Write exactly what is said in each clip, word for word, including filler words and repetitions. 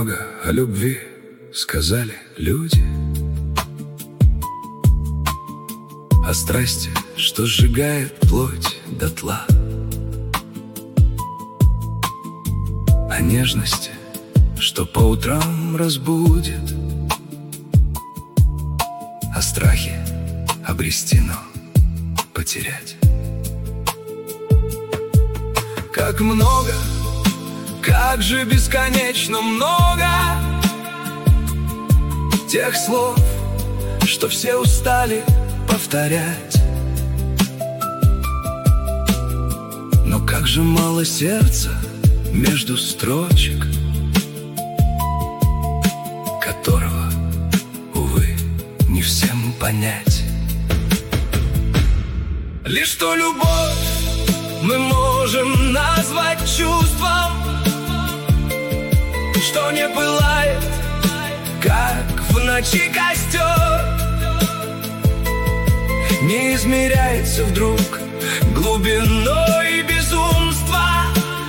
много о любви сказали люди, о страсти, что сжигает плоть дотла, о нежности, что по утрам разбудит, о страхе обрести, но потерять. Как много, как же бесконечно много тех слов, что все устали повторять. Но как же мало сердца между строчек, которого, увы, не всем понять. Лишь что любовь мы можем назвать чувством, что не пылает, как в ночи костер, не измеряется вдруг глубиной безумства.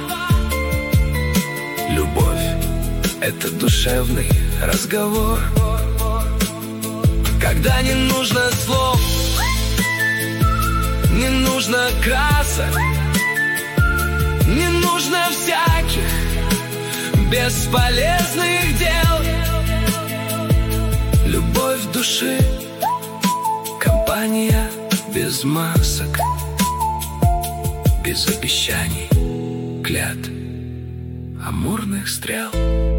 Любовь — это душевный разговор, когда не нужно слов, не нужно красок, не нужно всяких бесполезных дел. Любовь души, компания без масок, без обещаний, клятв, амурных стрел.